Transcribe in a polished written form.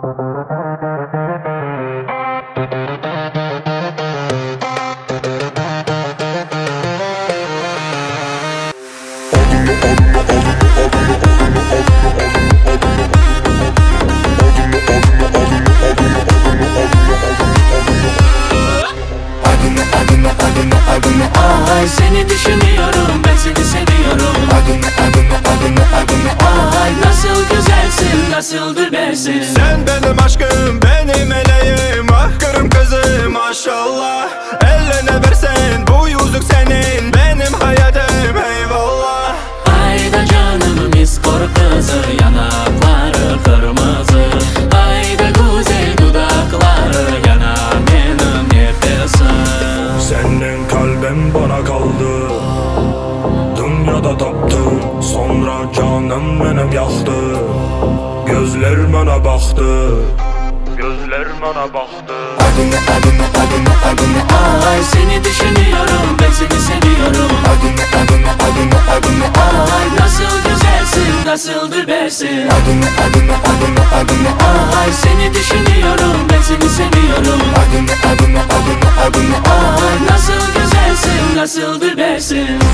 Ay seni düşünüyorum, ben seni seviyorum. Ay nasıl güzelsin, nasıldır dersin. Sen benim aşkım, benim meleğim. Ah kırım kızım maşallah. Eline versen bu yüzük senin, benim hayatım eyvallah. Ayda canım iskor kızı, yanakları kırmızı. Ayda güzel dudakları, yana benim nefesim. Senin kalbin bana kaldı, dünyada taptım. Sonra canım benim yaktı, gözler bana baktı, gözler bana baktı. Ay seni düşünüyorum, ben seni seviyorum. Ay nasıl güzelsin, nasıldır dersin. Ay seni düşünüyorum, ben seni seviyorum. Ay nasıl güzelsin, nasıldır dersin.